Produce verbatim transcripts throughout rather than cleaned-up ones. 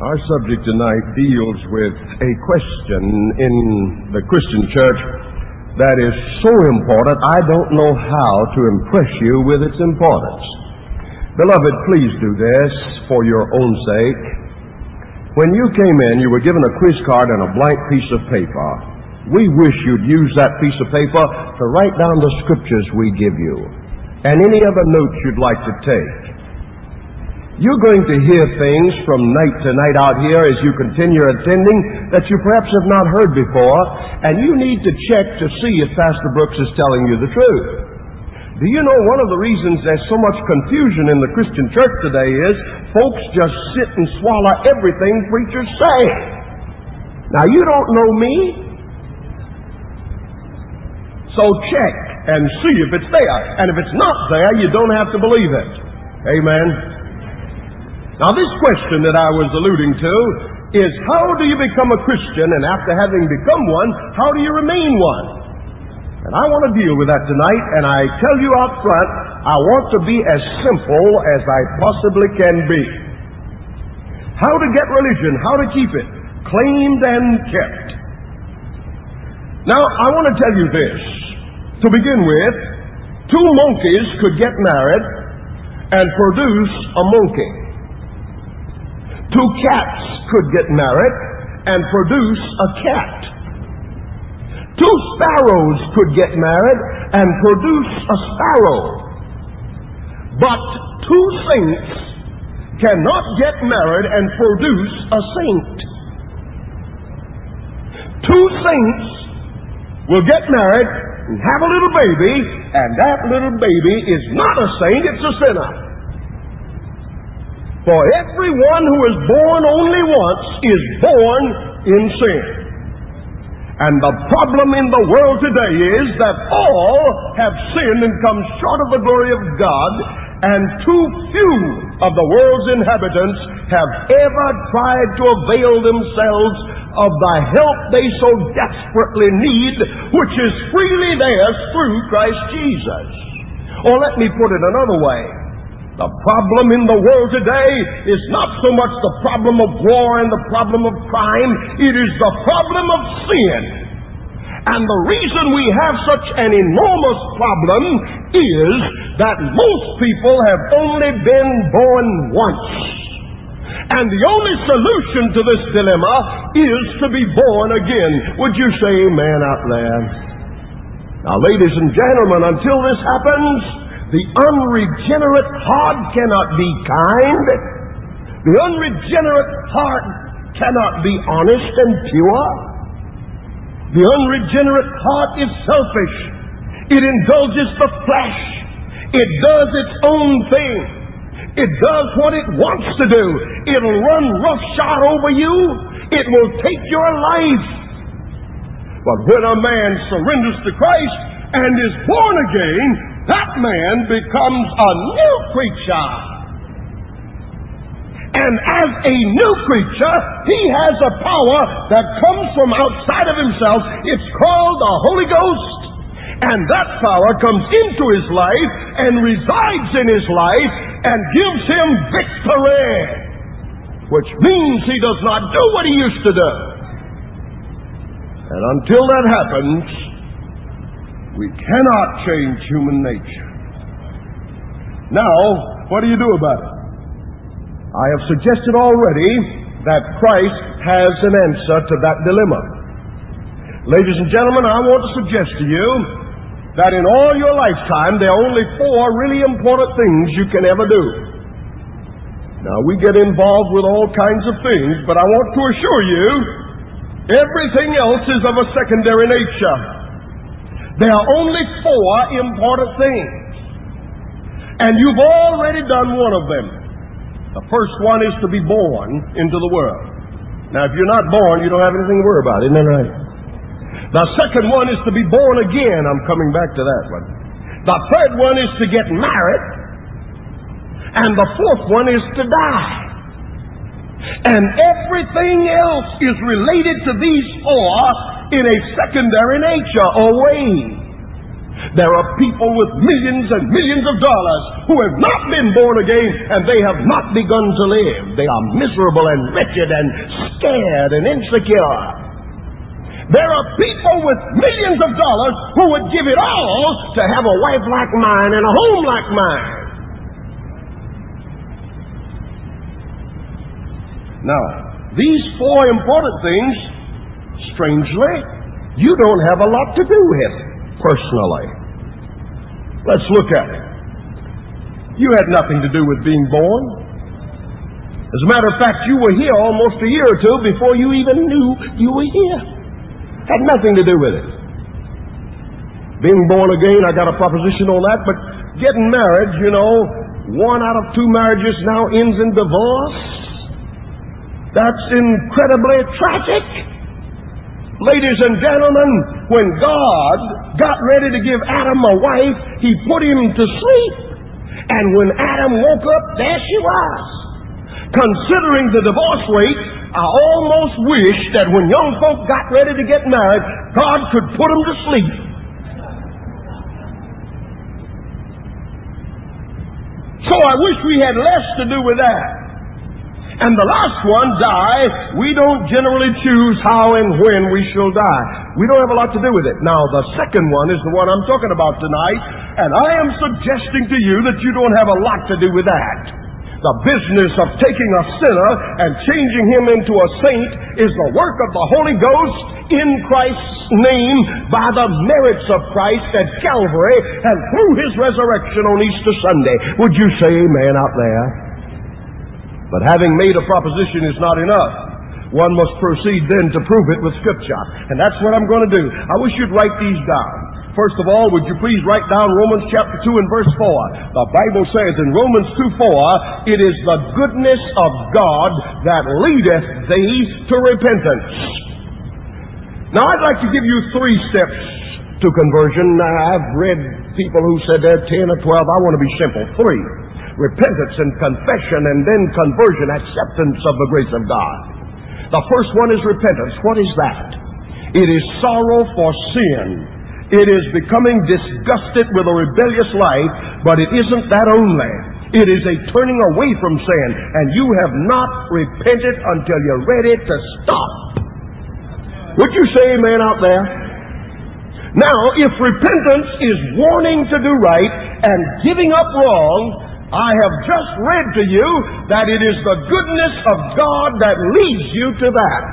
Our subject tonight deals with a question in the Christian church that is so important, I don't know how to impress you with its importance. Beloved, please do this for your own sake. When you came in, you were given a quiz card and a blank piece of paper. We wish you'd use that piece of paper to write down the scriptures we give you and any other notes you'd like to take. You're going to hear things from night to night out here as you continue attending that you perhaps have not heard before, and you need to check to see if Pastor Brooks is telling you the truth. Do you know one of the reasons there's so much confusion in the Christian church today is folks just sit and swallow everything preachers say? Now, you don't know me, so check and see if it's there. And if it's not there, you don't have to believe it. Amen. Now, this question that I was alluding to is, how do you become a Christian? And after having become one, how do you remain one? And I want to deal with that tonight, and I tell you out front, I want to be as simple as I possibly can be. How to get religion, how to keep it, claimed and kept. Now, I want to tell you this. To begin with, two monkeys could get married and produce a monkey. Two cats could get married and produce a cat. Two sparrows could get married and produce a sparrow. But two saints cannot get married and produce a saint. Two saints will get married and have a little baby, and that little baby is not a saint, it's a sinner. For everyone who is born only once is born in sin. And the problem in the world today is that all have sinned and come short of the glory of God, and too few of the world's inhabitants have ever tried to avail themselves of the help they so desperately need, which is freely theirs through Christ Jesus. Or let me put it another way. The problem in the world today is not so much the problem of war and the problem of crime, it is the problem of sin. And the reason we have such an enormous problem is that most people have only been born once. And the only solution to this dilemma is to be born again. Would you say amen out there? Now, ladies and gentlemen, until this happens, the unregenerate heart cannot be kind. The unregenerate heart cannot be honest and pure. The unregenerate heart is selfish. It indulges the flesh. It does its own thing. It does what it wants to do. It'll run roughshod over you. It will take your life. But when a man surrenders to Christ and is born again, that man becomes a new creature. And as a new creature, he has a power that comes from outside of himself. It's called the Holy Ghost. And that power comes into his life and resides in his life and gives him victory. Which means he does not do what he used to do. And until that happens, we cannot change human nature. Now, what do you do about it? I have suggested already that Christ has an answer to that dilemma. Ladies and gentlemen, I want to suggest to you that in all your lifetime, there are only four really important things you can ever do. Now, we get involved with all kinds of things, but I want to assure you, everything else is of a secondary nature. There are only four important things. And you've already done one of them. The first one is to be born into the world. Now, if you're not born, you don't have anything to worry about, isn't that right? The second one is to be born again. I'm coming back to that one. The third one is to get married. And the fourth one is to die. And everything else is related to these four in a secondary nature or way. There are people with millions and millions of dollars who have not been born again, and they have not begun to live. They are miserable and wretched and scared and insecure. There are people with millions of dollars who would give it all to have a wife like mine and a home like mine. Now, these four important things, strangely, you don't have a lot to do with personally. Let's look at it. You had nothing to do with being born. As a matter of fact, you were here almost a year or two before you even knew you were here. Had nothing to do with it. Being born again, I got a proposition on that, but getting married, you know, one out of two marriages now ends in divorce. That's incredibly tragic. Ladies and gentlemen, when God got ready to give Adam a wife, He put him to sleep. And when Adam woke up, there she was. Considering the divorce rate, I almost wish that when young folk got ready to get married, God could put them to sleep. So I wish we had less to do with that. And the last one, die, we don't generally choose how and when we shall die. We don't have a lot to do with it. Now, the second one is the one I'm talking about tonight, and I am suggesting to you that you don't have a lot to do with that. The business of taking a sinner and changing him into a saint is the work of the Holy Ghost in Christ's name by the merits of Christ at Calvary and through His resurrection on Easter Sunday. Would you say amen out there? But having made a proposition is not enough. One must proceed then to prove it with Scripture. And that's what I'm going to do. I wish you'd write these down. First of all, would you please write down Romans chapter two and verse four. The Bible says in Romans two four, it is the goodness of God that leadeth thee to repentance. Now, I'd like to give you three steps to conversion. I've read people who said there ten or twelve. I want to be simple. Three. Repentance and confession, and then conversion, acceptance of the grace of God. The first one is repentance. What is that? It is sorrow for sin. It is becoming disgusted with a rebellious life, but it isn't that only. It is a turning away from sin, and you have not repented until you're ready to stop. Would you say amen out there? Now, if repentance is wanting to do right and giving up wrong, I have just read to you that it is the goodness of God that leads you to that.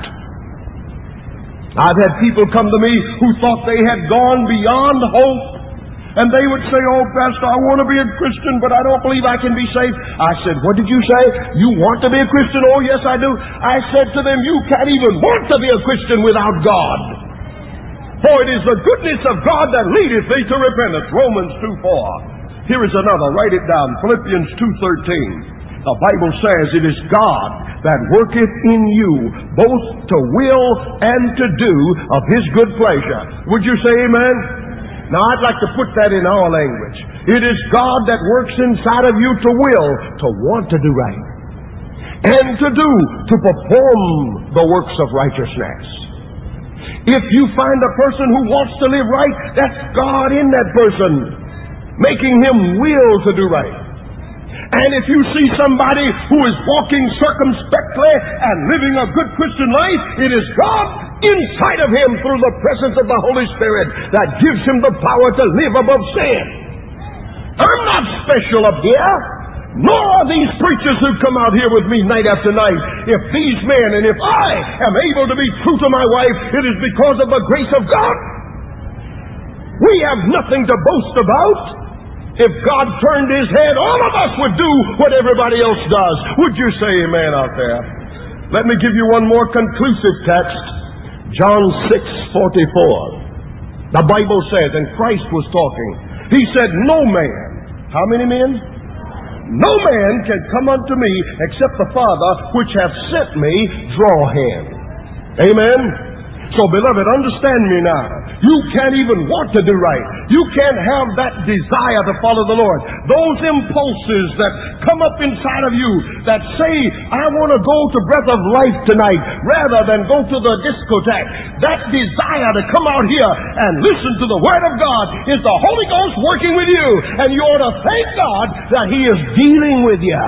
I've had people come to me who thought they had gone beyond hope, and they would say, "Oh, Pastor, I want to be a Christian, but I don't believe I can be saved." I said, "What did you say? You want to be a Christian?" "Oh, yes, I do." I said to them, "You can't even want to be a Christian without God. For it is the goodness of God that leadeth thee to repentance." Romans two four. Here is another. Write it down. Philippians two thirteen. The Bible says it is God that worketh in you both to will and to do of His good pleasure. Would you say amen? Now, I'd like to put that in our language. It is God that works inside of you to will, to want to do right, and to do, to perform the works of righteousness. If you find a person who wants to live right, that's God in that person, making him will to do right. And if you see somebody who is walking circumspectly and living a good Christian life, it is God inside of him through the presence of the Holy Spirit that gives him the power to live above sin. I'm not special up here, nor are these preachers who come out here with me night after night. If these men and if I am able to be true to my wife, it is because of the grace of God. We have nothing to boast about. If God turned His head, all of us would do what everybody else does. Would you say amen out there? Let me give you one more conclusive text. John six forty-four. The Bible says, and Christ was talking, He said, "No man," how many men? "No man can come unto me except the Father which hath sent me draw him." Amen? So, beloved, understand me now. You can't even want to do right. You can't have that desire to follow the Lord. Those impulses that come up inside of you that say, I want to go to Breath of Life tonight rather than go to the discotheque. That desire to come out here and listen to the Word of God is the Holy Ghost working with you. And you ought to thank God that He is dealing with you.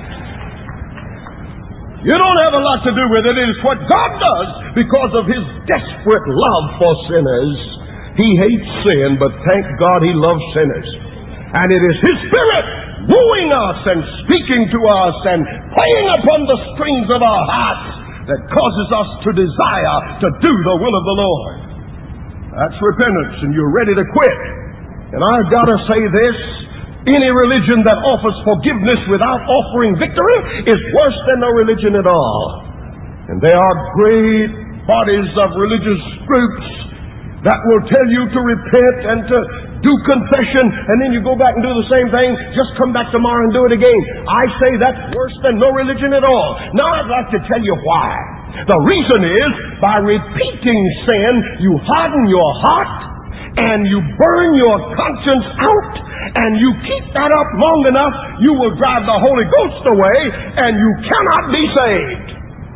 You don't have a lot to do with it. It is what God does because of His desperate love for sinners. He hates sin, but thank God He loves sinners. And it is His Spirit wooing us and speaking to us and playing upon the strings of our hearts that causes us to desire to do the will of the Lord. That's repentance, and you're ready to quit. And I've got to say this. Any religion that offers forgiveness without offering victory is worse than no religion at all. And there are great bodies of religious groups that will tell you to repent and to do confession, and then you go back and do the same thing, just come back tomorrow and do it again. I say that's worse than no religion at all. Now I'd like to tell you why. The reason is, by repeating sin, you harden your heart, and you burn your conscience out, and you keep that up long enough, you will drive the Holy Ghost away, and you cannot be saved.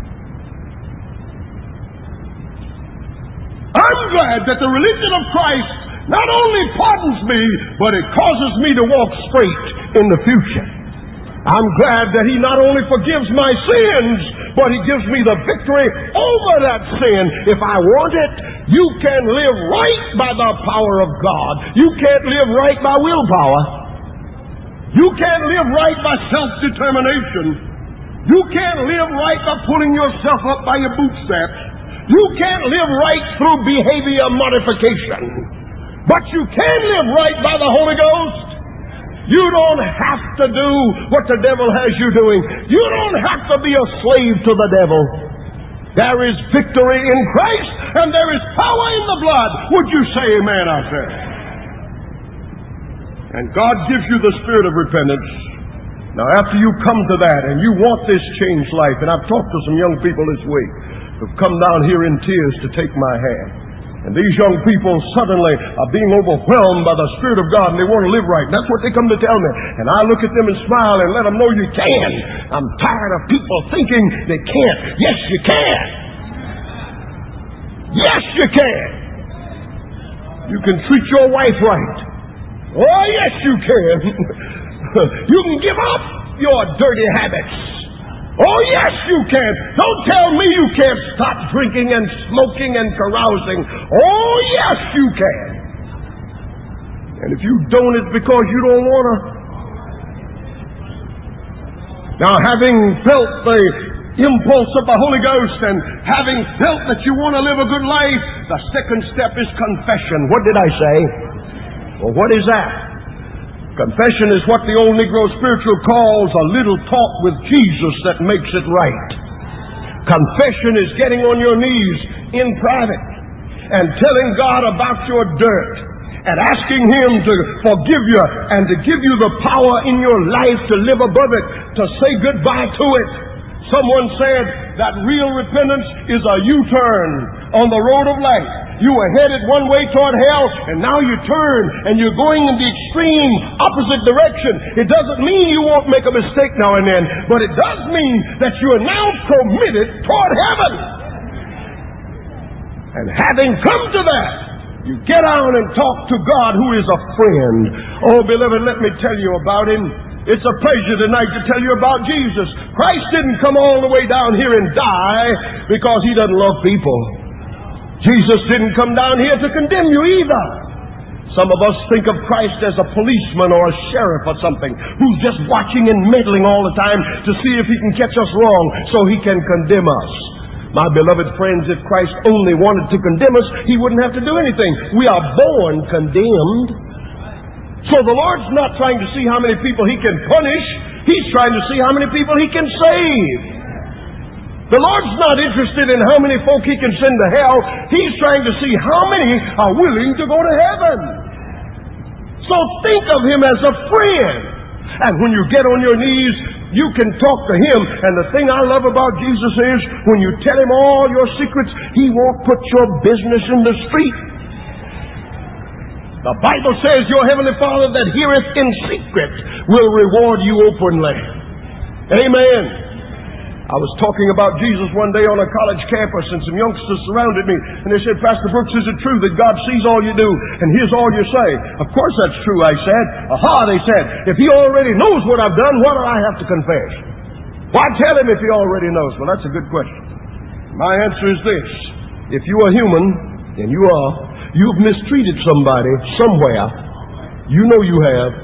I'm glad that the religion of Christ not only pardons me, but it causes me to walk straight in the future. I'm glad that He not only forgives my sins, but He gives me the victory over that sin if I want it. You can live right by the power of God. You can't live right by willpower. You can't live right by self-determination. You can't live right by pulling yourself up by your bootstraps. You can't live right through behavior modification. But you can live right by the Holy Ghost. You don't have to do what the devil has you doing. You don't have to be a slave to the devil. There is victory in Christ, and there is power in the blood. Would you say amen out there? And God gives you the spirit of repentance. Now, after you come to that and you want this changed life, and I've talked to some young people this week who've come down here in tears to take my hand. And these young people suddenly are being overwhelmed by the Spirit of God, and they want to live right. And that's what they come to tell me. And I look at them and smile and let them know you can. I'm tired of people thinking they can't. Yes, you can. Yes, you can. You can treat your wife right. Oh, yes, you can. You can give up your dirty habits. Oh, yes, you can. Don't tell me you can't stop drinking and smoking and carousing. Oh, yes, you can. And if you don't, it's because you don't want to. Now, having felt the impulse of the Holy Ghost and having felt that you want to live a good life, the second step is confession. What did I say? Well, what is that? Confession is what the old Negro spiritual calls a little talk with Jesus that makes it right. Confession is getting on your knees in private and telling God about your dirt and asking Him to forgive you and to give you the power in your life to live above it, to say goodbye to it. Someone said that real repentance is a U-turn on the road of life. You were headed one way toward hell, and now you turn, and you're going in the extreme opposite direction. It doesn't mean you won't make a mistake now and then, but it does mean that you are now committed toward heaven. And having come to that, you get out and talk to God, who is a friend. Oh, beloved, let me tell you about Him. It's a pleasure tonight to tell you about Jesus. Christ didn't come all the way down here and die because He doesn't love people. Jesus didn't come down here to condemn you either. Some of us think of Christ as a policeman or a sheriff or something who's just watching and meddling all the time to see if he can catch us wrong so he can condemn us. My beloved friends, if Christ only wanted to condemn us, He wouldn't have to do anything. We are born condemned. So the Lord's not trying to see how many people He can punish. He's trying to see how many people He can save. The Lord's not interested in how many folk He can send to hell. He's trying to see how many are willing to go to heaven. So think of Him as a friend. And when you get on your knees, you can talk to Him. And the thing I love about Jesus is when you tell Him all your secrets, He won't put your business in the street. The Bible says your heavenly Father that heareth in secret will reward you openly. Amen. I was talking about Jesus one day on a college campus, and some youngsters surrounded me, and they said, Pastor Brooks, is it true that God sees all you do and hears all you say? Of course that's true, I said. Aha, they said, if He already knows what I've done, what do I have to confess? Why tell Him if He already knows? Well, that's a good question. My answer is this. If you are human, and you are, you've mistreated somebody somewhere, you know you have.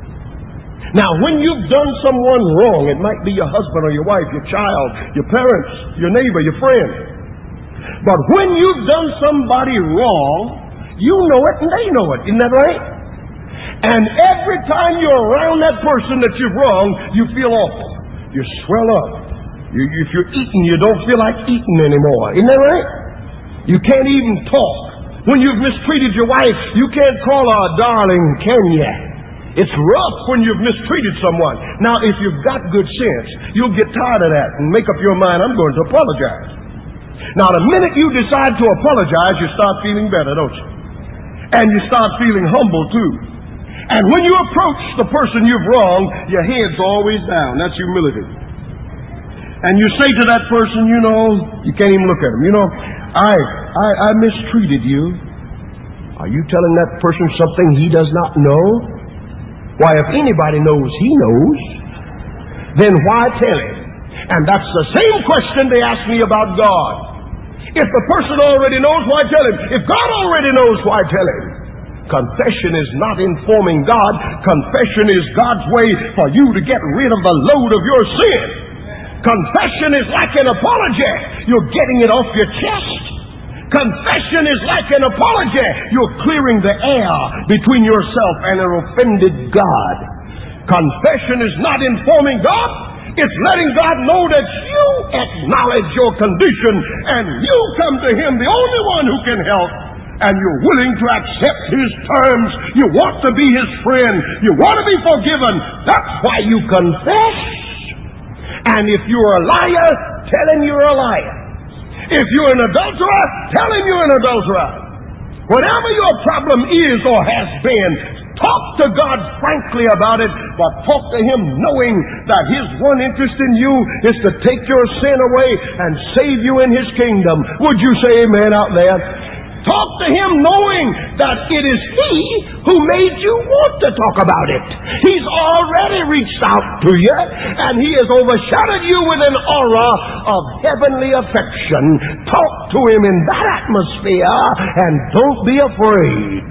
Now, when you've done someone wrong, it might be your husband or your wife, your child, your parents, your neighbor, your friend. But when you've done somebody wrong, you know it and they know it. Isn't that right? And every time you're around that person that you've wronged, you feel awful. You swell up. You, if you're eating, you don't feel like eating anymore. Isn't that right? You can't even talk. When you've mistreated your wife, you can't call her darling, can you? It's rough when you've mistreated someone. Now, if you've got good sense, you'll get tired of that and make up your mind, I'm going to apologize. Now, the minute you decide to apologize, you start feeling better, don't you? And you start feeling humble, too. And when you approach the person you've wronged, your head's always down. That's humility. And you say to that person, you know, you can't even look at him, you know, I, I, I mistreated you. Are you telling that person something he does not know? Why, if anybody knows, he knows. Then why tell him? And that's the same question they ask me about God. If the person already knows, why tell him? If God already knows, why tell him? Confession is not informing God. Confession is God's way for you to get rid of the load of your sin. Confession is like an apology. You're getting it off your chest. Confession is like an apology. You're clearing the air between yourself and an offended God. Confession is not informing God. It's letting God know that you acknowledge your condition and you come to Him, the only one who can help. And you're willing to accept His terms. You want to be His friend. You want to be forgiven. That's why you confess. And if you're a liar, tell Him you're a liar. If you're an adulterer, tell him you're an adulterer. Whatever your problem is or has been, talk to God frankly about it, but talk to Him knowing that His one interest in you is to take your sin away and save you in His kingdom. Would you say amen out there? Talk to Him knowing that it is He who made you want to talk about it. He's already reached out to you, and He has overshadowed you with an aura of heavenly affection. Talk to Him in that atmosphere, and don't be afraid.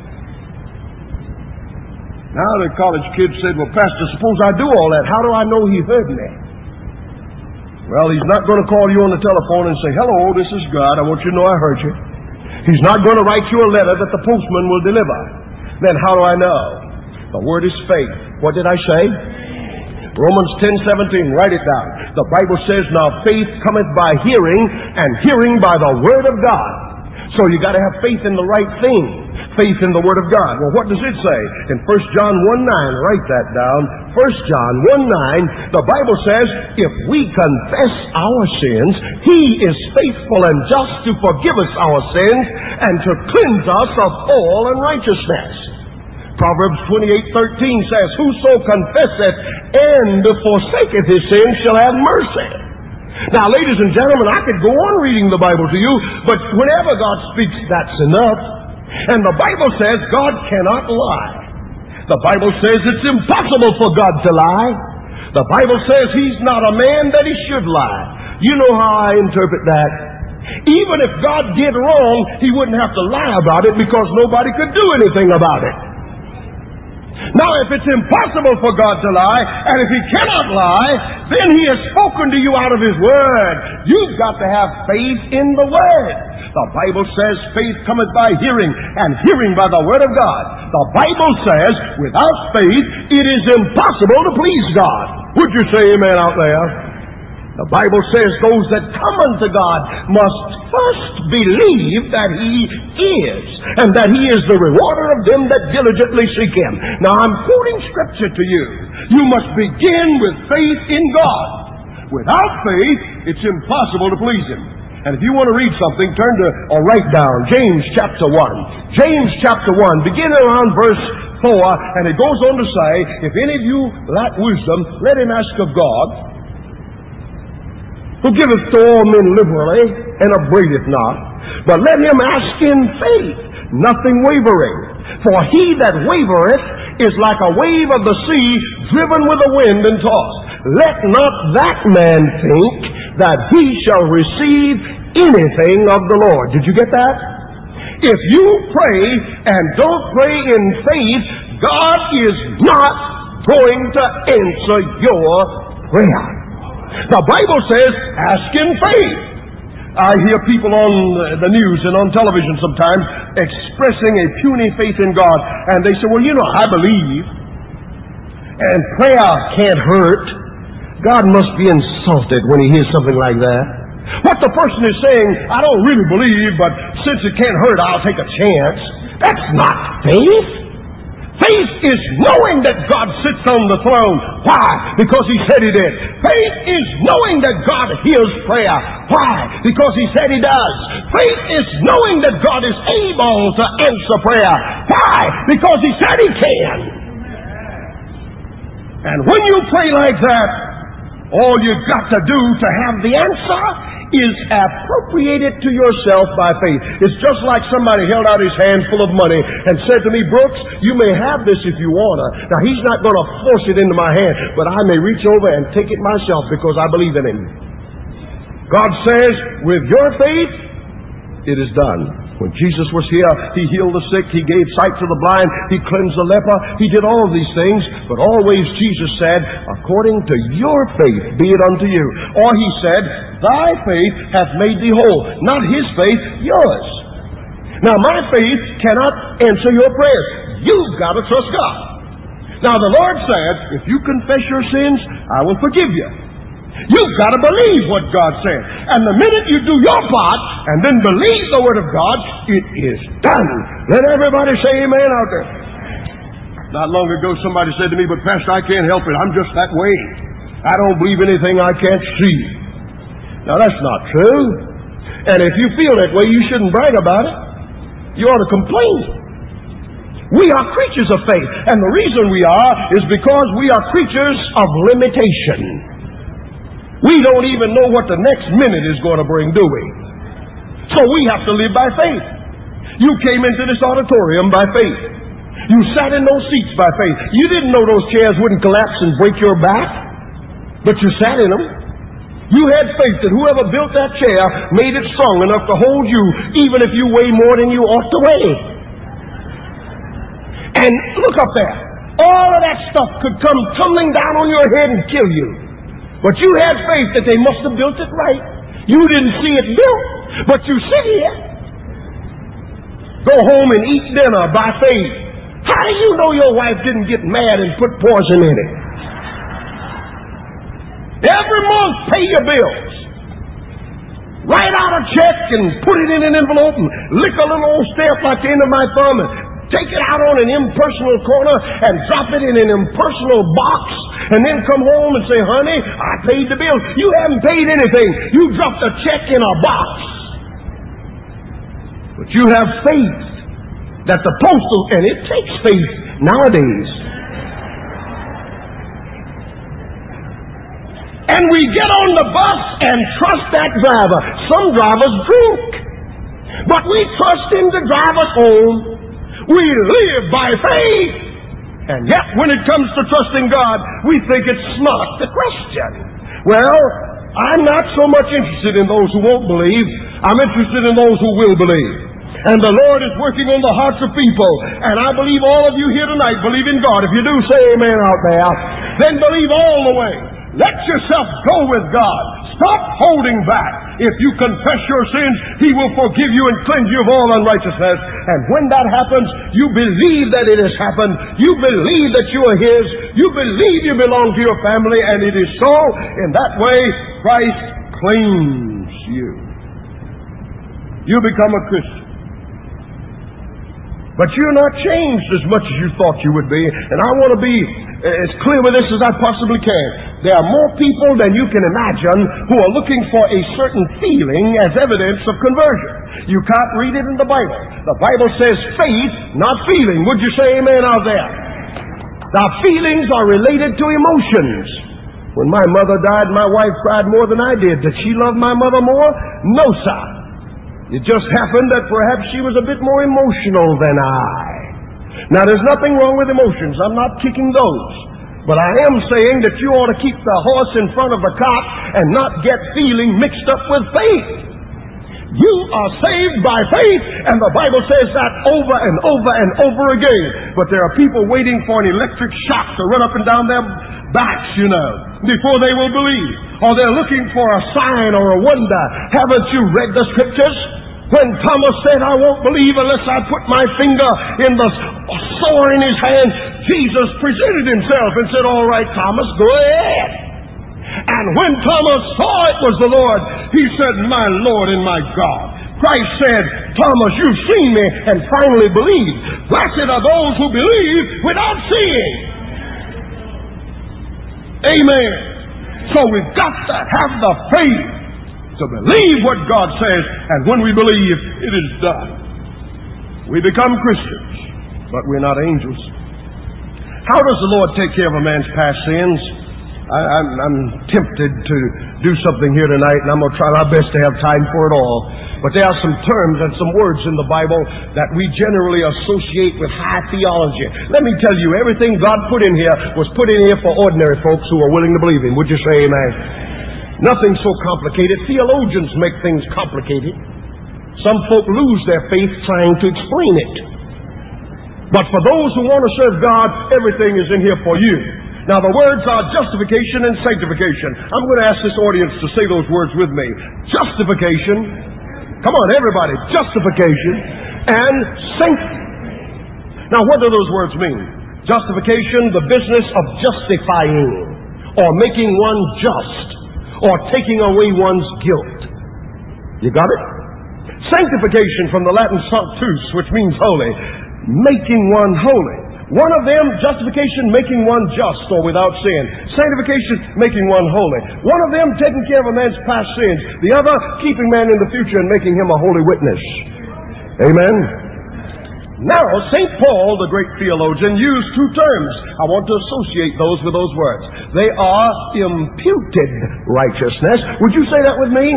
Now the college kid said, well, Pastor, suppose I do all that. How do I know He heard me? Well, He's not going to call you on the telephone and say, hello, this is God. I want you to know I heard you. He's not going to write you a letter that the postman will deliver. Then how do I know? The word is faith. What did I say? Romans ten seventeen. Write it down. The Bible says, now faith cometh by hearing, and hearing by the word of God. So you got to have faith in the right thing. Faith in the Word of God. Well, what does it say? In First John one nine, write that down. First John one nine, the Bible says, if we confess our sins, He is faithful and just to forgive us our sins and to cleanse us of all unrighteousness. Proverbs twenty-eight thirteen says, whoso confesseth and forsaketh his sins shall have mercy. Now, ladies and gentlemen, I could go on reading the Bible to you, but whenever God speaks, that's enough. And the Bible says God cannot lie. The Bible says it's impossible for God to lie. The Bible says He's not a man that He should lie. You know how I interpret that? Even if God did wrong, He wouldn't have to lie about it because nobody could do anything about it. Now, if it's impossible for God to lie, and if He cannot lie, then He has spoken to you out of His Word. You've got to have faith in the Word. The Bible says faith cometh by hearing, and hearing by the Word of God. The Bible says without faith it is impossible to please God. Would you say amen out there? The Bible says those that come unto God must first believe that He is, and that He is the rewarder of them that diligently seek Him. Now I'm quoting Scripture to you. You must begin with faith in God. Without faith, it's impossible to please Him. And if you want to read something, turn to or write down James chapter one. James chapter one, beginning around verse four, and it goes on to say, if any of you lack wisdom, let him ask of God, who giveth to all men liberally, and upbraideth not. But let him ask in faith, nothing wavering. For he that wavereth is like a wave of the sea, driven with the wind and tossed. Let not that man think that he shall receive anything of the Lord. Did you get that? If you pray and don't pray in faith, God is not going to answer your prayer. The Bible says, ask in faith. I hear people on the news and on television sometimes expressing a puny faith in God. And they say, well, you know, I believe. And prayer can't hurt. God must be insulted when he hears something like that. What the person is saying, I don't really believe, but since it can't hurt, I'll take a chance. That's not faith. Faith is knowing that God sits on the throne. Why? Because he said he did. Faith is knowing that God hears prayer. Why? Because he said he does. Faith is knowing that God is able to answer prayer. Why? Because he said he can. And when you pray like that, all you've got to do to have the answer is appropriate it to yourself by faith. It's just like somebody held out his hand full of money and said to me, Brooks, you may have this if you want to. Now, he's not going to force it into my hand, but I may reach over and take it myself because I believe in him. God says, with your faith, it is done. When Jesus was here, he healed the sick, he gave sight to the blind, he cleansed the leper, he did all these things, but always Jesus said, according to your faith be it unto you. Or he said, thy faith hath made thee whole. Not his faith, yours. Now my faith cannot answer your prayers. You've got to trust God. Now the Lord said, if you confess your sins, I will forgive you. You've got to believe what God said. And the minute you do your part and then believe the Word of God, it is done. Let everybody say amen out there. Not long ago somebody said to me, but Pastor, I can't help it. I'm just that way. I don't believe anything I can't see. Now that's not true. And if you feel that way, you shouldn't brag about it. You ought to complain. We are creatures of faith. And the reason we are is because we are creatures of limitation. We don't even know what the next minute is going to bring, do we? So we have to live by faith. You came into this auditorium by faith. You sat in those seats by faith. You didn't know those chairs wouldn't collapse and break your back, but you sat in them. You had faith that whoever built that chair made it strong enough to hold you, even if you weigh more than you ought to weigh. And look up there. All of that stuff could come tumbling down on your head and kill you. But you had faith that they must have built it right. You didn't see it built, but you sit here. Go home and eat dinner by faith. How do you know your wife didn't get mad and put poison in it? Every month, pay your bills. Write out a check and put it in an envelope and lick a little old stamp like the end of my thumb and take it out on an impersonal corner and drop it in an impersonal box. And then come home and say, honey, I paid the bill. You haven't paid anything. You dropped a check in a box. But you have faith that the postal, and it takes faith nowadays. And we get on the bus and trust that driver. Some drivers drink, but we trust him to drive us home. We live by faith. And yet, when it comes to trusting God, we think it's smart to question. Well, I'm not so much interested in those who won't believe. I'm interested in those who will believe. And the Lord is working on the hearts of people. And I believe all of you here tonight believe in God. If you do, say amen out there. Then believe all the way. Let yourself go with God. Stop holding back. If you confess your sins, He will forgive you and cleanse you of all unrighteousness. And when that happens, you believe that it has happened. You believe that you are His. You believe you belong to your family, and it is so. In that way, Christ claims you. You become a Christian. But you're not changed as much as you thought you would be. And I want to be as clear with this as I possibly can. There are more people than you can imagine who are looking for a certain feeling as evidence of conversion. You can't read it in the Bible. The Bible says faith, not feeling. Would you say amen out there? Now, feelings are related to emotions. When my mother died, my wife cried more than I did. Did she love my mother more? No, sir. It just happened that perhaps she was a bit more emotional than I. Now, there's nothing wrong with emotions. I'm not kicking those. But I am saying that you ought to keep the horse in front of the cart and not get feeling mixed up with faith. You are saved by faith, and the Bible says that over and over and over again. But there are people waiting for an electric shock to run up and down their backs, you know, before they will believe. Or they're looking for a sign or a wonder. Haven't you read the scriptures? When Thomas said, I won't believe unless I put my finger in the sore in his hand, Jesus presented himself and said, all right, Thomas, go ahead. And when Thomas saw it was the Lord, he said, my Lord and my God. Christ said, Thomas, you've seen me and finally believed. Blessed are those who believe without seeing. Amen. So we've got to have the faith to believe what God says, and when we believe, it is done. We become Christians, but we're not angels. How does the Lord take care of a man's past sins? I, I'm, I'm tempted to do something here tonight, and I'm going to try my best to have time for it all. But there are some terms and some words in the Bible that we generally associate with high theology. Let me tell you, everything God put in here was put in here for ordinary folks who are willing to believe Him. Would you say amen? Nothing so complicated. Theologians make things complicated. Some folk lose their faith trying to explain it. But for those who want to serve God, everything is in here for you. Now, the words are justification and sanctification. I'm going to ask this audience to say those words with me. Justification. Come on, everybody. Justification and sanctification. Now, what do those words mean? Justification, the business of justifying or making one just, or taking away one's guilt. You got it? Sanctification, from the Latin sanctus, which means holy, making one holy. One of them, justification, making one just or without sin. Sanctification, making one holy. One of them, taking care of a man's past sins. The other, keeping man in the future and making him a holy witness. Amen? Now, Saint Paul, the great theologian, used two terms. I want to associate those with those words. They are imputed righteousness. Would you say that with me?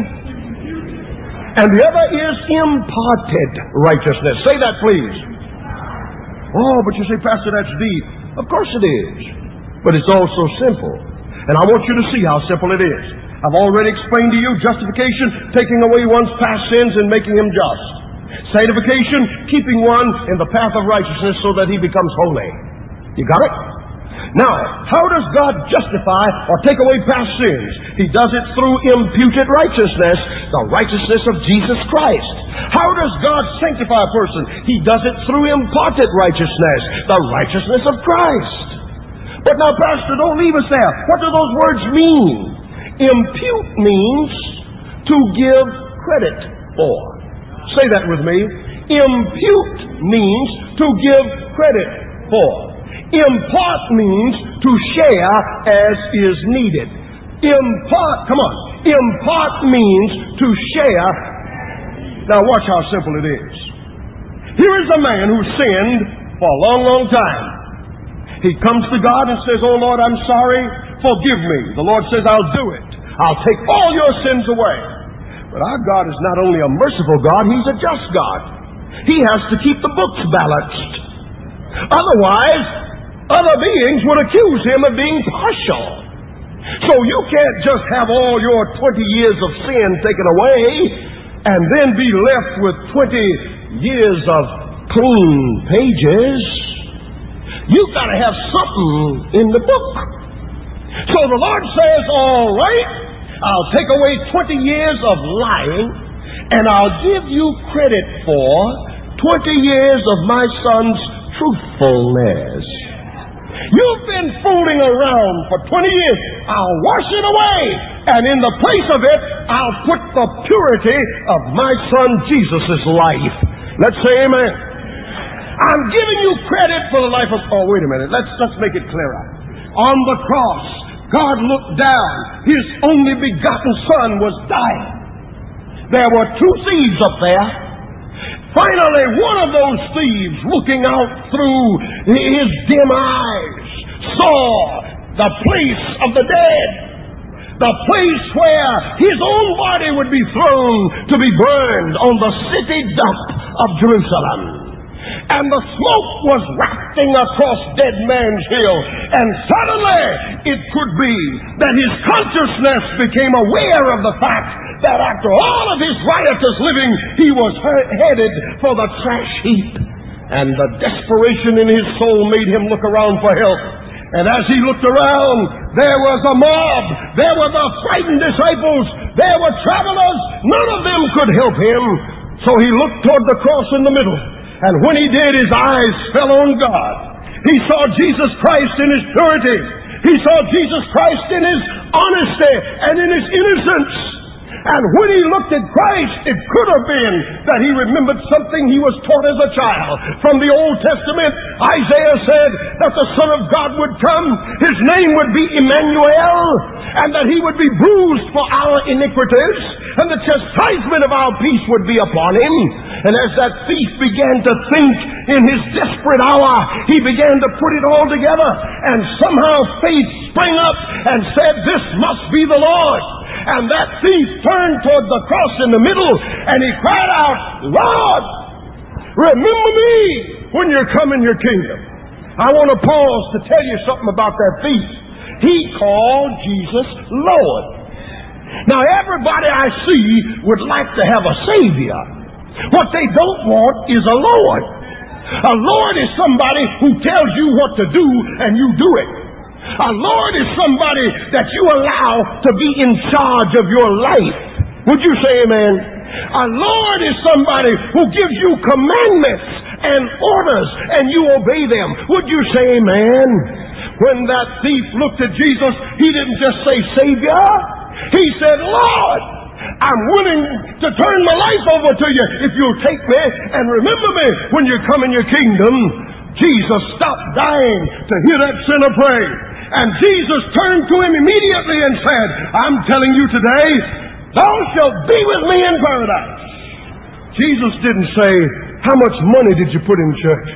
And the other is imparted righteousness. Say that, please. Oh, but you say, Pastor, that's deep. Of course it is. But it's also simple. And I want you to see how simple it is. I've already explained to you justification, taking away one's past sins and making him just. Sanctification, keeping one in the path of righteousness so that he becomes holy. You got it? Now, how does God justify or take away past sins? He does it through imputed righteousness, the righteousness of Jesus Christ. How does God sanctify a person? He does it through imparted righteousness, the righteousness of Christ. But now, Pastor, don't leave us there. What do those words mean? Impute means to give credit for. Say that with me. Impute means to give credit for. Impart means to share as is needed. Impart, come on. Impart means to share. Now watch how simple it is. Here is a man who sinned for a long, long time. He comes to God and says, oh Lord, I'm sorry, forgive me. The Lord says, I'll do it. I'll take all your sins away. But our God is not only a merciful God, He's a just God. He has to keep the books balanced. Otherwise, other beings would accuse Him of being partial. So you can't just have all your twenty years of sin taken away and then be left with twenty years of clean pages. You've got to have something in the book. So the Lord says, all right, I'll take away twenty years of lying, and I'll give you credit for twenty years of my son's truthfulness. You've been fooling around for twenty years. I'll wash it away, and in the place of it, I'll put the purity of my son Jesus' life. Let's say amen. I'm giving you credit for the life of... Oh, wait a minute. Let's, let's make it clearer. On the cross, God looked down. His only begotten Son was dying. There were two thieves up there. Finally, one of those thieves, looking out through his dim eyes, saw the place of the dead, the place where his own body would be thrown to be burned on the city dump of Jerusalem. And the smoke was wafting across Dead Man's Hill. And suddenly, it could be that his consciousness became aware of the fact that after all of his riotous living, he was headed for the trash heap. And the desperation in his soul made him look around for help. And as he looked around, there was a mob. There were the frightened disciples. There were travelers. None of them could help him. So he looked toward the cross in the middle. And when he did, his eyes fell on God. He saw Jesus Christ in his purity. He saw Jesus Christ in his honesty and in his innocence. And when he looked at Christ, it could have been that he remembered something he was taught as a child. From the Old Testament, Isaiah said that the Son of God would come, his name would be Emmanuel, and that he would be bruised for our iniquities, and the chastisement of our peace would be upon him. And as that thief began to think in his desperate hour, he began to put it all together, and somehow faith sprang up and said, "This must be the Lord." And that thief turned toward the cross in the middle, and he cried out, "Lord, remember me when you come in your kingdom." I want to pause to tell you something about that thief. He called Jesus Lord. Now, everybody I see would like to have a Savior. What they don't want is a Lord. A Lord is somebody who tells you what to do, and you do it. A Lord is somebody that you allow to be in charge of your life. Would you say amen? A Lord is somebody who gives you commandments and orders, and you obey them. Would you say amen? When that thief looked at Jesus, he didn't just say Savior. He said, "Lord, I'm willing to turn my life over to you if you'll take me and remember me when you come in your kingdom." Jesus stopped dying to hear that sinner pray. And Jesus turned to him immediately and said, "I'm telling you today, thou shalt be with me in paradise." Jesus didn't say, "How much money did you put in church?"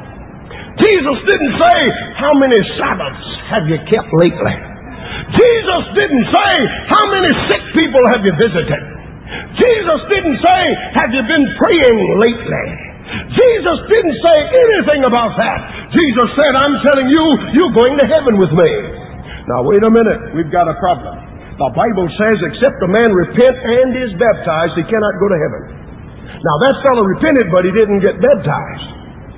Jesus didn't say, "How many Sabbaths have you kept lately?" Jesus didn't say, "How many sick people have you visited?" Jesus didn't say, "Have you been praying lately?" Jesus didn't say anything about that. Jesus said, "I'm telling you, you're going to heaven with me." Now, wait a minute. We've got a problem. The Bible says, except a man repent and is baptized, he cannot go to heaven. Now, that fellow repented, but he didn't get baptized.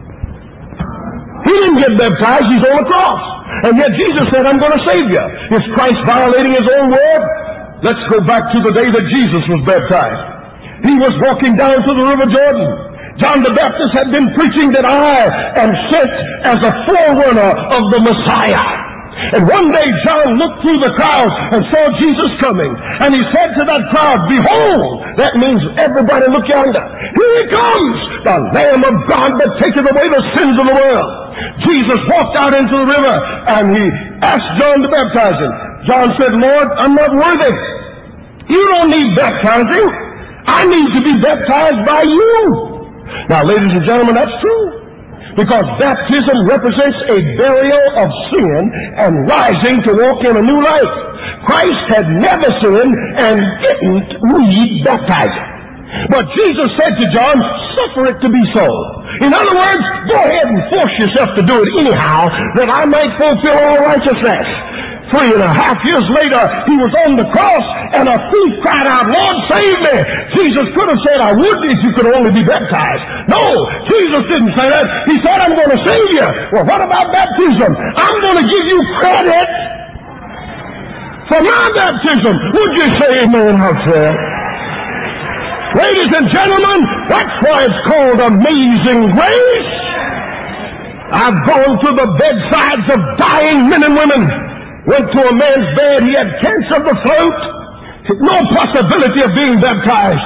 He didn't get baptized. He's on the cross. And yet Jesus said, "I'm going to save you." Is Christ violating his own word? Let's go back to the day that Jesus was baptized. He was walking down to the River Jordan. John the Baptist had been preaching that I am sent as a forerunner of the Messiah. And one day John looked through the crowd and saw Jesus coming. And he said to that crowd, "Behold," that means everybody look yonder, "here he comes, the Lamb of God that taketh away the sins of the world." Jesus walked out into the river and he asked John to baptize him. John said, "Lord, I'm not worthy. You don't need baptizing. I need to be baptized by you." Now, ladies and gentlemen, that's true. Because baptism represents a burial of sin and rising to walk in a new life. Christ had never sinned and didn't need baptizing. But Jesus said to John, "Suffer it to be so." In other words, go ahead and force yourself to do it anyhow, that I might fulfill all righteousness. Three and a half years later, he was on the cross, and a thief cried out, "Lord, save me." Jesus could have said, "I would if you could only be baptized." No, Jesus didn't say that. He said, "I'm going to save you." Well, what about baptism? "I'm going to give you credit for my baptism." Would you say amen out there? Ladies and gentlemen, that's why it's called Amazing Grace. I've gone to the bedsides of dying men and women. Went to a man's bed. He had cancer of the throat. No possibility of being baptized.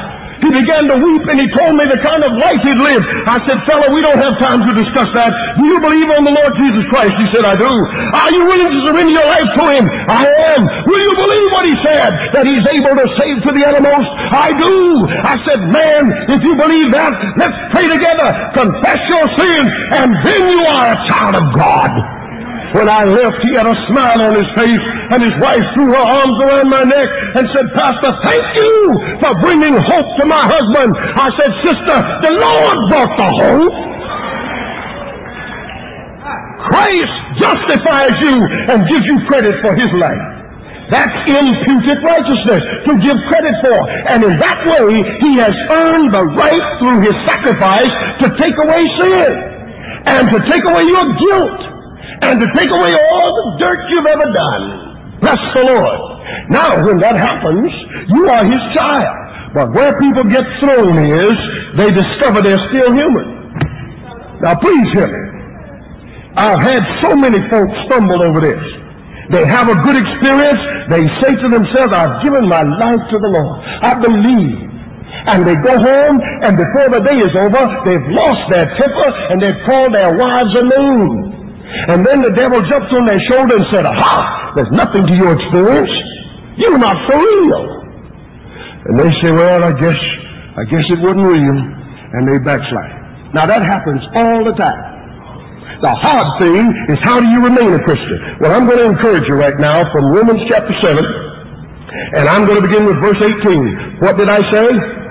He began to weep, and he told me the kind of life he'd lived. I said, "Fella, we don't have time to discuss that. Do you believe on the Lord Jesus Christ?" He said, "I do." "Are you willing to surrender your life to him?" "I am." "Will you believe what he said, that he's able to save to the uttermost?" "I do." I said, "Man, if you believe that, let's pray together. Confess your sins, and then you are a child of God." When I left, he had a smile on his face, and his wife threw her arms around my neck and said, "Pastor, thank you for bringing hope to my husband." I said, "Sister, the Lord brought the hope. Christ justifies you and gives you credit for his life." That's imputed righteousness, to give credit for. And in that way, he has earned the right through his sacrifice to take away sin, and to take away your guilt, and to take away all the dirt you've ever done. Bless the Lord. Now, when that happens, you are his child. But where people get thrown is, they discover they're still human. Now, please hear me. I've had so many folks stumble over this. They have a good experience. They say to themselves, "I've given my life to the Lord. I believe." And they go home, and before the day is over, they've lost their temper, and they've called their wives a loon. And then the devil jumps on their shoulder and said, "Aha, there's nothing to your experience. You're not for real." And they say, "Well, I guess, I guess it wasn't real." And they backslide. Now that happens all the time. The hard thing is, how do you remain a Christian? Well, I'm going to encourage you right now from Romans chapter seven, and I'm going to begin with verse eighteen. What did I say?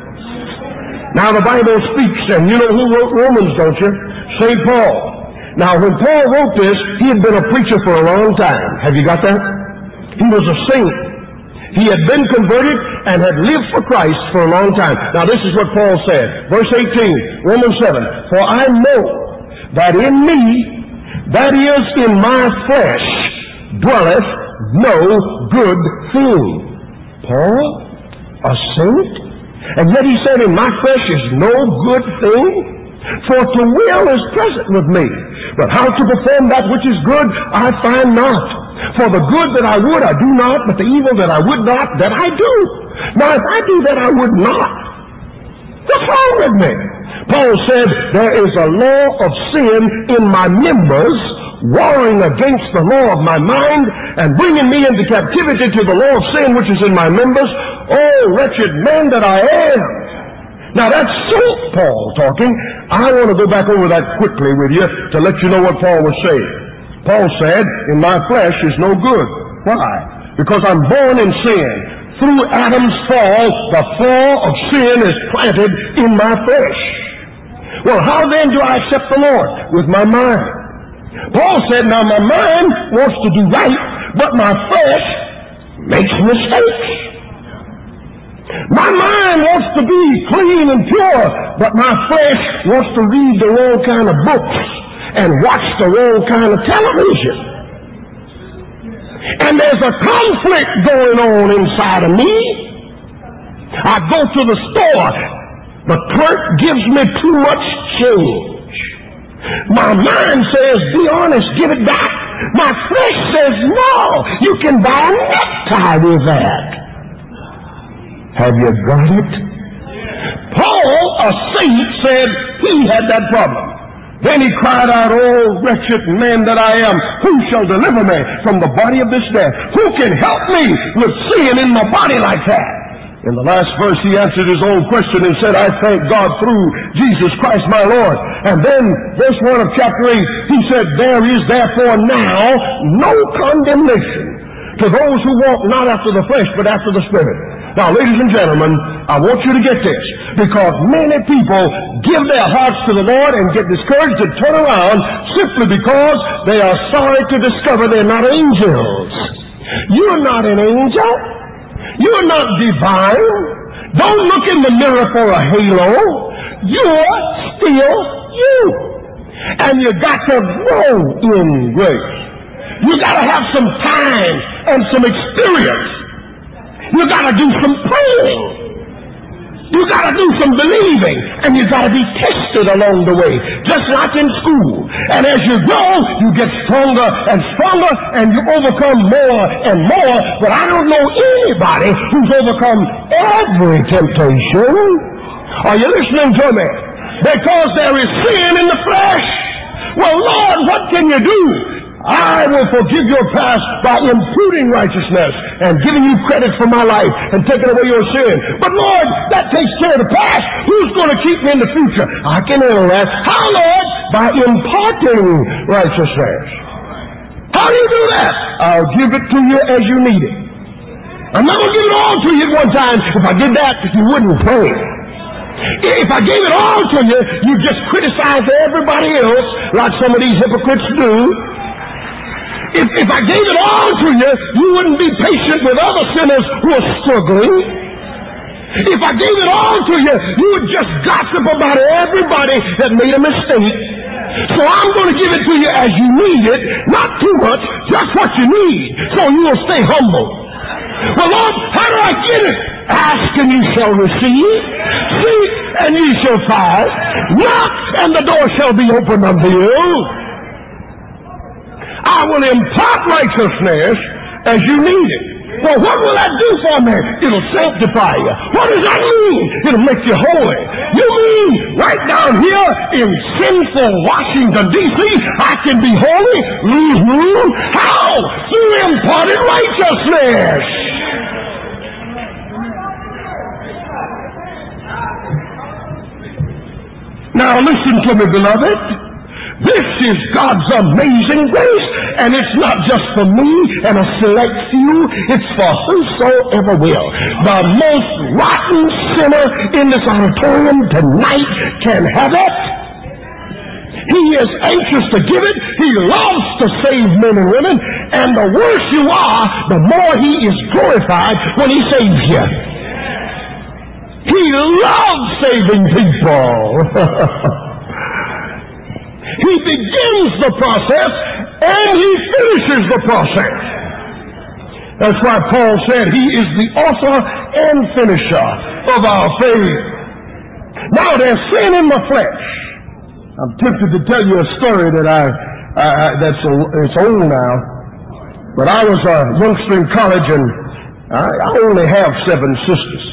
Now the Bible speaks, and you know who wrote Romans, don't you? Saint Paul. Now when Paul wrote this, he had been a preacher for a long time. Have you got that? He was a saint. He had been converted and had lived for Christ for a long time. Now this is what Paul said. Verse eighteen, Romans seven. "For I know that in me, that is in my flesh, dwelleth no good thing." Paul, a saint? And yet he said, "In my flesh is no good thing? For to will is present with me, but how to perform that which is good I find not. For the good that I would I do not, but the evil that I would not, that I do. Now if I do that I would not, what's wrong with me?" Paul said, "There is a law of sin in my members, warring against the law of my mind, and bringing me into captivity to the law of sin which is in my members. Oh, wretched man that I am." Now that's Saint Paul talking. I want to go back over that quickly with you to let you know what Paul was saying. Paul said, "In my flesh is no good." Why? Because I'm born in sin. Through Adam's fall, the fall of sin is planted in my flesh. Well, how then do I accept the Lord? With my mind. Paul said, "Now my mind wants to do right, but my flesh makes mistakes. My mind wants to be clean and pure, but my flesh wants to read the wrong kind of books and watch the wrong kind of television. And there's a conflict going on inside of me. I go to the store. The clerk gives me too much change. My mind says, be honest, give it back. My flesh says, no, you can buy a necktie with that. Have you got it? Paul, a saint, said he had that problem. Then he cried out, oh, wretched man that I am, who shall deliver me from the body of this death? Who can help me with sin in my body like that? In the last verse, he answered his own question and said, I thank God through Jesus Christ my Lord. And then, verse one of chapter eight, he said, there is therefore now no condemnation to those who walk not after the flesh, but after the Spirit. Now, ladies and gentlemen, I want you to get this, because many people give their hearts to the Lord and get discouraged and turn around simply because they are sorry to discover they're not angels. You're not an angel. You're not divine. Don't look in the mirror for a halo. You're still you. And you got to grow in grace. You got to have some time and some experience. You got to do some praying. You got to do some believing, and you got to be tested along the way, just like in school. And as you grow, you get stronger and stronger, and you overcome more and more. But I don't know anybody who's overcome every temptation. Are you listening to me? Because there is sin in the flesh. Well, Lord, what can you do? I will forgive your past by imputing righteousness and giving you credit for my life and taking away your sin. But Lord, that takes care of the past. Who's going to keep me in the future? I can handle that. How, Lord? By imparting righteousness. How do you do that? I'll give it to you as you need it. I'm not going to give it all to you at one time. If I did that, you wouldn't pray. If I gave it all to you, you just criticize everybody else like some of these hypocrites do. If, if I gave it all to you, you wouldn't be patient with other sinners who are struggling. If I gave it all to you, you would just gossip about everybody that made a mistake. So I'm going to give it to you as you need it, not too much, just what you need, so you will stay humble. Well, Lord, how do I get it? Ask and you shall receive. Seek and ye shall find. Knock and the door shall be opened unto you. I will impart righteousness as you need it. Well, what will that do for me? It'll sanctify you. What does that mean? It'll make you holy. You mean right down here in sinful Washington, D C, I can be holy? Mm-hmm. How? Through imparted righteousness. Now listen to me, beloved. This is God's amazing grace, and it's not just for me and a select few, it's for whosoever will. The most rotten sinner in this auditorium tonight can have it. He is anxious to give it. He loves to save men and women, and the worse you are, the more he is glorified when he saves you. He loves saving people. He begins the process and he finishes the process. That's why Paul said he is the author and finisher of our faith. Now there's sin in the flesh. I'm tempted to tell you a story that I, I that's a, it's old now, but I was a youngster in college and I, I only have seven sisters.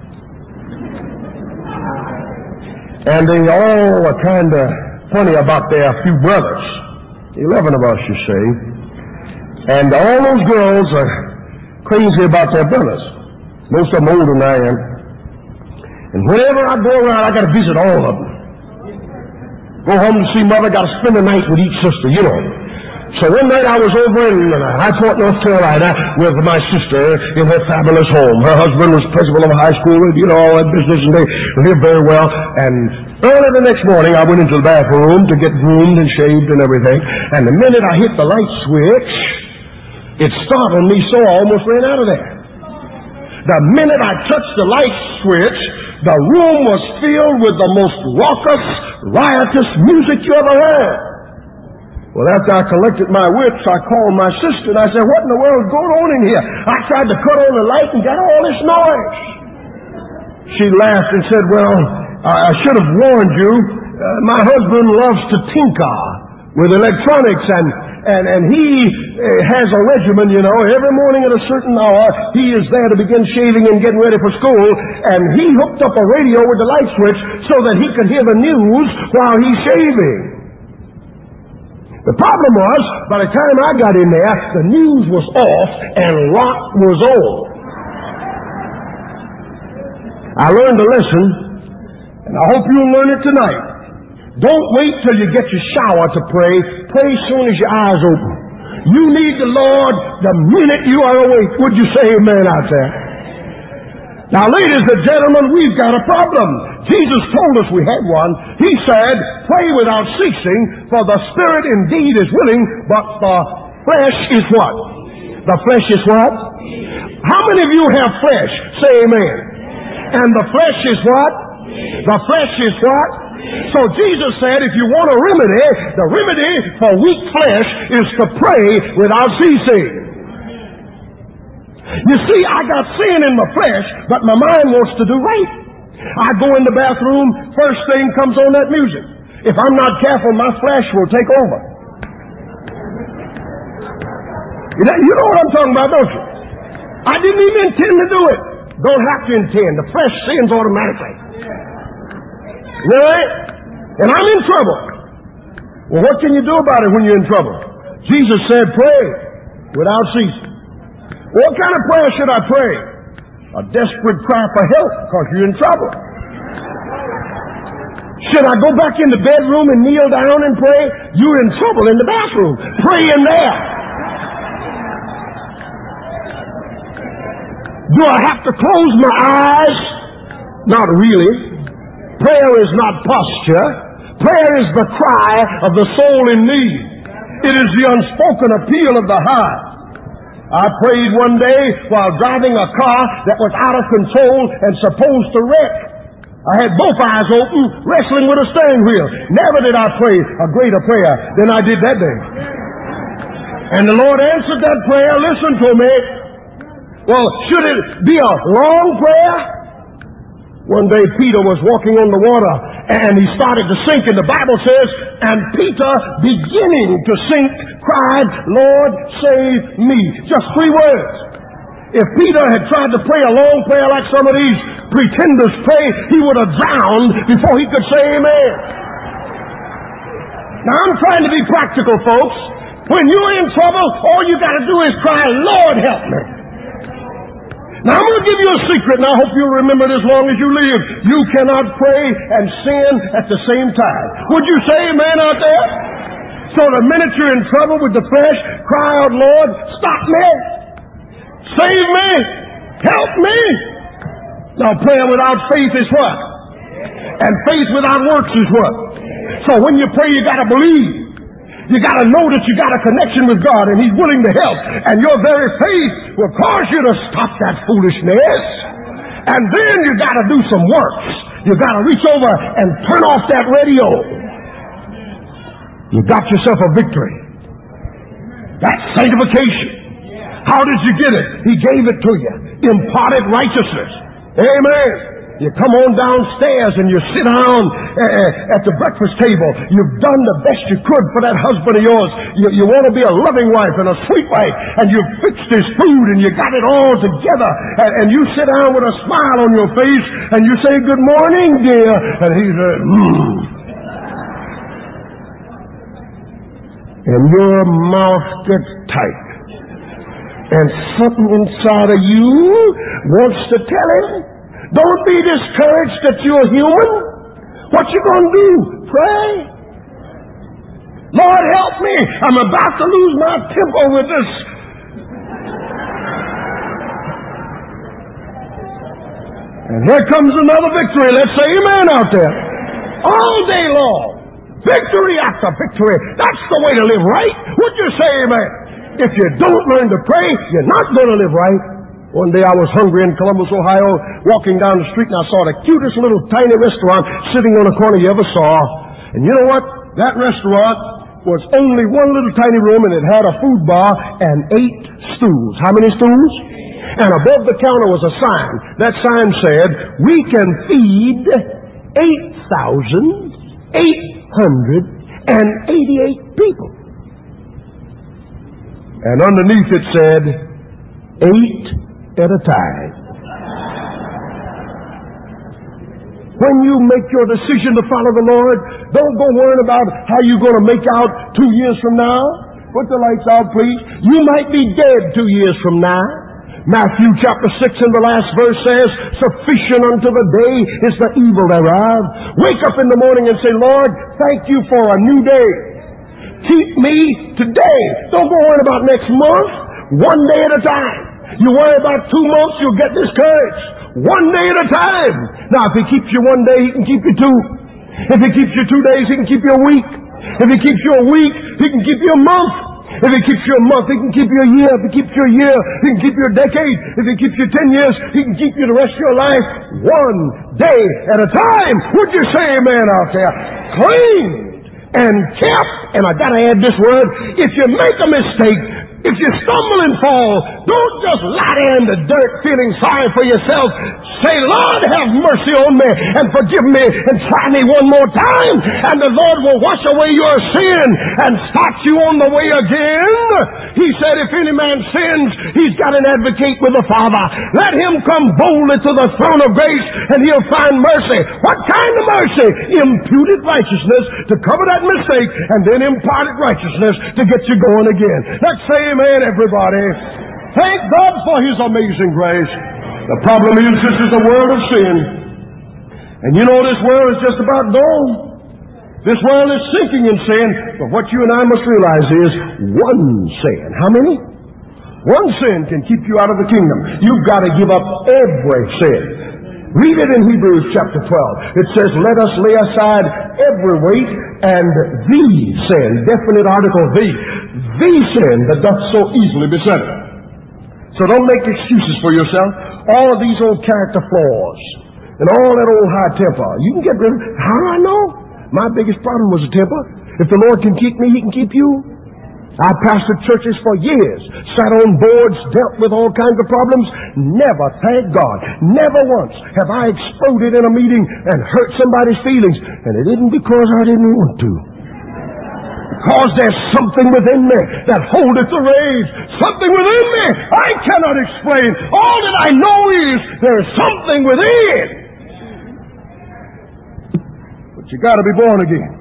And they all are kind of funny about their few brothers. Eleven of us, you see. And all those girls are crazy about their brothers. Most of them older than I am. And whenever I go around, I got to visit all of them. Go home to see mother, got to spend the night with each sister, you know. So one night I was over in uh, High Point, North Carolina, with my sister in her fabulous home. Her husband was principal of a high school, and you know, all that business, and they lived very well. And early the next morning, I went into the bathroom to get groomed and shaved and everything. And the minute I hit the light switch, it startled me so I almost ran out of there. The minute I touched the light switch, the room was filled with the most raucous, riotous music you ever heard. Well, after I collected my wits, I called my sister and I said, what in the world is going on in here? I tried to cut on the light and got all this noise. She laughed and said, well, I should have warned you. Uh, my husband loves to tinker with electronics, and, and, and he uh, has a regimen, you know. Every morning at a certain hour, he is there to begin shaving and getting ready for school, and he hooked up a radio with the light switch so that he could hear the news while he's shaving. The problem was, by the time I got in there, the news was off and rock was on. I learned a lesson, and I hope you'll learn it tonight. Don't wait till you get your shower to pray. Pray as soon as your eyes open. You need the Lord the minute you are awake. Would you say amen out there? Now, ladies and gentlemen, we've got a problem. Jesus told us we had one. He said, pray without ceasing, for the spirit indeed is willing, but the flesh is what? The flesh is what? How many of you have flesh? Say amen. And the flesh is what? The flesh is what? So Jesus said, if you want a remedy, the remedy for weak flesh is to pray without ceasing. You see, I got sin in my flesh, but my mind wants to do right. I go in the bathroom, first thing comes on that music. If I'm not careful, my flesh will take over. You know, you know what I'm talking about, don't you? I didn't even intend to do it. Don't have to intend. The flesh sins automatically. Right? And I'm in trouble. Well, what can you do about it when you're in trouble? Jesus said, pray without ceasing. What kind of prayer should I pray? A desperate cry for help because you're in trouble. Should I go back in the bedroom and kneel down and pray? You're in trouble in the bathroom. Pray in there. Do I have to close my eyes? Not really. Prayer is not posture. Prayer is the cry of the soul in need. It is the unspoken appeal of the heart. I prayed one day while driving a car that was out of control and supposed to wreck. I had both eyes open, wrestling with a steering wheel. Never did I pray a greater prayer than I did that day. And the Lord answered that prayer. Listen to me. Well, should it be a long prayer? One day Peter was walking on the water and he started to sink, and the Bible says, and Peter, beginning to sink, cried, Lord, save me. Just three words. If Peter had tried to pray a long prayer like some of these pretenders pray, he would have drowned before he could say amen. Now, I'm trying to be practical, folks. When you're in trouble, all you got to do is cry, Lord, help me. Now, I'm going to give you a secret, and I hope you'll remember it as long as you live. You cannot pray and sin at the same time. Would you say amen out there? So the minute you're in trouble with the flesh, cry out, Lord, stop me. Save me. Help me. Now, prayer without faith is what? And faith without works is what? So when you pray, you got to believe. You got to know that you got a connection with God and He's willing to help. And your very faith will cause you to stop that foolishness. And then you got to do some works. You got to reach over and turn off that radio. You got yourself a victory. That's sanctification. How did you get it? He gave it to you. Imparted righteousness. Amen. You come on downstairs and you sit down uh, at the breakfast table. You've done the best you could for that husband of yours. You, you want to be a loving wife and a sweet wife, and you've fixed his food and you got it all together. And, and you sit down with a smile on your face and you say, good morning, dear. And he says, mmm. And your mouth gets tight. And something inside of you wants to tell him, don't be discouraged that you're human. What you gonna do? Pray. Lord, help me. I'm about to lose my temper with this. And here comes another victory. Let's say amen out there. All day long. Victory after victory. That's the way to live right. Would you say amen? If you don't learn to pray, you're not going to live right. One day I was hungry in Columbus, Ohio, walking down the street, and I saw the cutest little tiny restaurant sitting on a corner you ever saw. And you know what? That restaurant was only one little tiny room, and it had a food bar and eight stools. How many stools? And above the counter was a sign. That sign said, we can feed eight thousand eight hundred eighty-eight people. And underneath it said, eight at a time. When you make your decision to follow the Lord, don't go worrying about how you're going to make out two years from now. Put the lights out, please. You might be dead two years from now. Matthew chapter six in the last verse says, sufficient unto the day is the evil thereof. Wake up in the morning and say, Lord, thank you for a new day. Keep me today. Don't go worrying about next month. One day at a time. You worry about two months, you'll get discouraged. One day at a time. Now, if He keeps you one day, He can keep you two. If He keeps you two days, He can keep you a week. If He keeps you a week, He can keep you a month. If He keeps you a month, He can keep you a year. If He keeps you a year, He can keep you a decade. If He keeps you ten years, He can keep you the rest of your life. One day at a time. Would you say amen out there? Clean and kept. And I gotta add this word. If you make a mistake, If you stumble and fall, don't just lie there in the dirt feeling sorry for yourself. Say, Lord, have mercy on me and forgive me and try me one more time. And the Lord will wash away your sin and start you on the way again. He said, if any man sins, he's got an advocate with the Father. Let him come boldly to the throne of grace and he'll find mercy. What kind of mercy? Imputed righteousness to cover that mistake and then imparted righteousness to get you going again. Let's say amen, everybody. Thank God for His amazing grace. The problem is this is a world of sin. And you know this world is just about gone. This world is sinking in sin. But what you and I must realize is one sin. How many? One sin can keep you out of the kingdom. You've got to give up every sin. Read it in Hebrews chapter twelve. It says, let us lay aside every weight and the sin, definite article the, the sin that doth so easily beset it. So don't make excuses for yourself. All of these old character flaws and all that old high temper, you can get rid of it. How do I know? My biggest problem was a temper. If the Lord can keep me, He can keep you. I pastored churches for years, sat on boards, dealt with all kinds of problems. Never, thank God, never once have I exploded in a meeting and hurt somebody's feelings. And it isn't because I didn't want to. Because there's something within me that holdeth the rage. Something within me I cannot explain. All that I know is there's something within. But you got to be born again.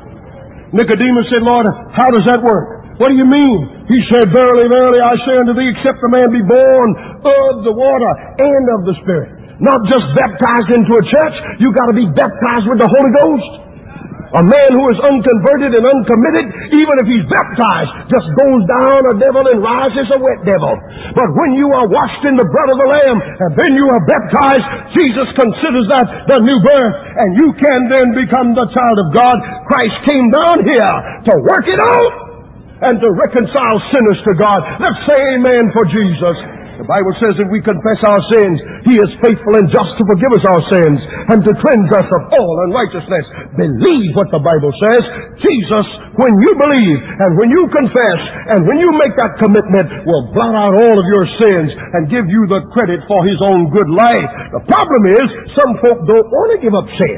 Nicodemus said, Lord, how does that work? What do you mean? He said, verily, verily, I say unto thee, except a man be born of the water and of the Spirit. Not just baptized into a church, you got to be baptized with the Holy Ghost. A man who is unconverted and uncommitted, even if he's baptized, just goes down a devil and rises a wet devil. But when you are washed in the blood of the Lamb, and then you are baptized, Jesus considers that the new birth, and you can then become the child of God. Christ came down here to work it out and to reconcile sinners to God. Let's say amen for Jesus. The Bible says that we confess our sins, He is faithful and just to forgive us our sins and to cleanse us of all unrighteousness. Believe what the Bible says. Jesus, when you believe and when you confess and when you make that commitment, will blot out all of your sins and give you the credit for His own good life. The problem is, some folk don't want to give up sin.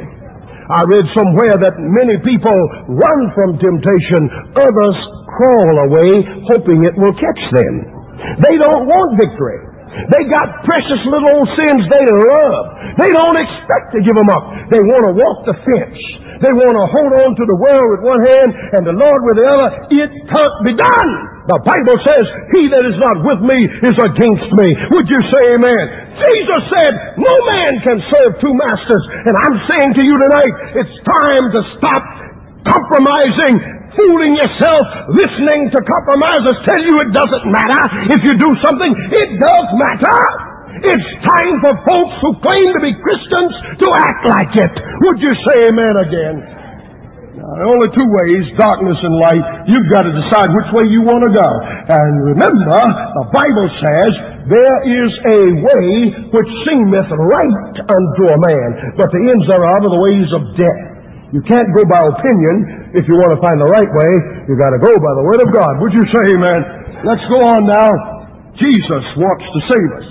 I read somewhere that many people run from temptation, others crawl away hoping it will catch them. They don't want victory. They got precious little old sins they love. They don't expect to give them up. They want to walk the fence. They want to hold on to the world with one hand and the Lord with the other. It can't be done. The Bible says, he that is not with me is against me. Would you say amen? Jesus said, no man can serve two masters. And I'm saying to you tonight, it's time to stop compromising, fooling yourself, listening to compromisers tell you it doesn't matter. If you do something, it does matter. It's time for folks who claim to be Christians to act like it. Would you say amen again? Now, there are only two ways, darkness and light. You've got to decide which way you want to go. And remember, the Bible says, there is a way which seemeth right unto a man, but the ends thereof are the ways of death. You can't go by opinion. If you want to find the right way, you've got to go by the Word of God. Would you say amen? Let's go on now. Jesus wants to save us.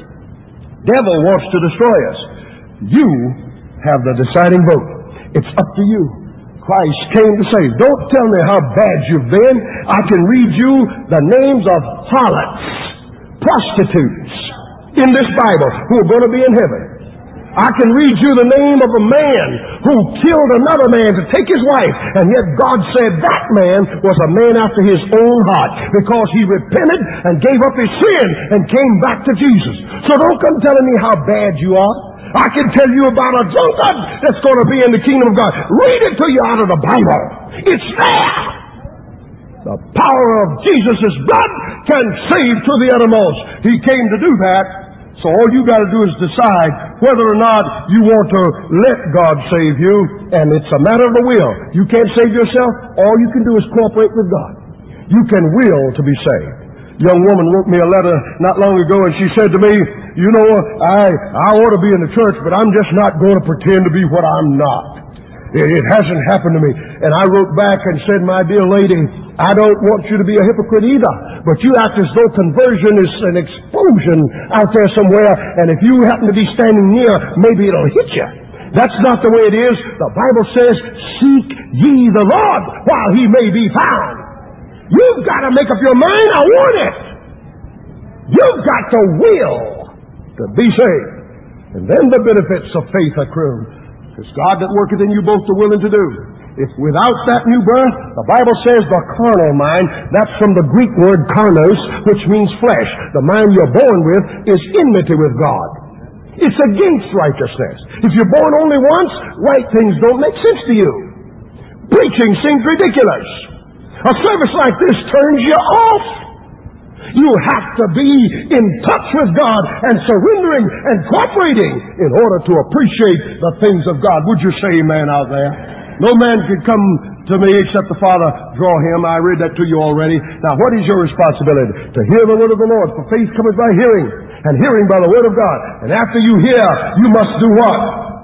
Devil wants to destroy us. You have the deciding vote. It's up to you. Christ came to save. Don't tell me how bad you've been. I can read you the names of harlots, prostitutes in this Bible who are going to be in heaven. I can read you the name of a man who killed another man to take his wife, and yet God said that man was a man after His own heart because he repented and gave up his sin and came back to Jesus. So don't come telling me how bad you are. I can tell you about a drunkard that's going to be in the kingdom of God. Read it to you out of the Bible. It's there. The power of Jesus' blood can save to the uttermost. He came to do that. So all you got to do is decide whether or not you want to let God save you, and it's a matter of the will. You can't save yourself. All you can do is cooperate with God. You can will to be saved. A young woman wrote me a letter not long ago, and she said to me, you know, I, I ought to be in the church, but I'm just not going to pretend to be what I'm not. It, it hasn't happened to me. And I wrote back and said, my dear lady, I don't want you to be a hypocrite either, but you act as though conversion is an explosion out there somewhere, and if you happen to be standing near, maybe it'll hit you. That's not the way it is. The Bible says, seek ye the Lord while he may be found. You've got to make up your mind, I want it. You've got to will to be saved. And then the benefits of faith accrue. It's God that worketh in you both to will and to do. If without that new birth, the Bible says the carnal mind, that's from the Greek word karnos, which means flesh. The mind you're born with is enmity with God. It's against righteousness. If you're born only once, right things don't make sense to you. Preaching seems ridiculous. A service like this turns you off. You have to be in touch with God and surrendering and cooperating in order to appreciate the things of God. Would you say amen out there? No man can come to me except the Father draw him. I read that to you already. Now, what is your responsibility? To hear the word of the Lord. For faith cometh by hearing, and hearing by the word of God. And after you hear, you must do what?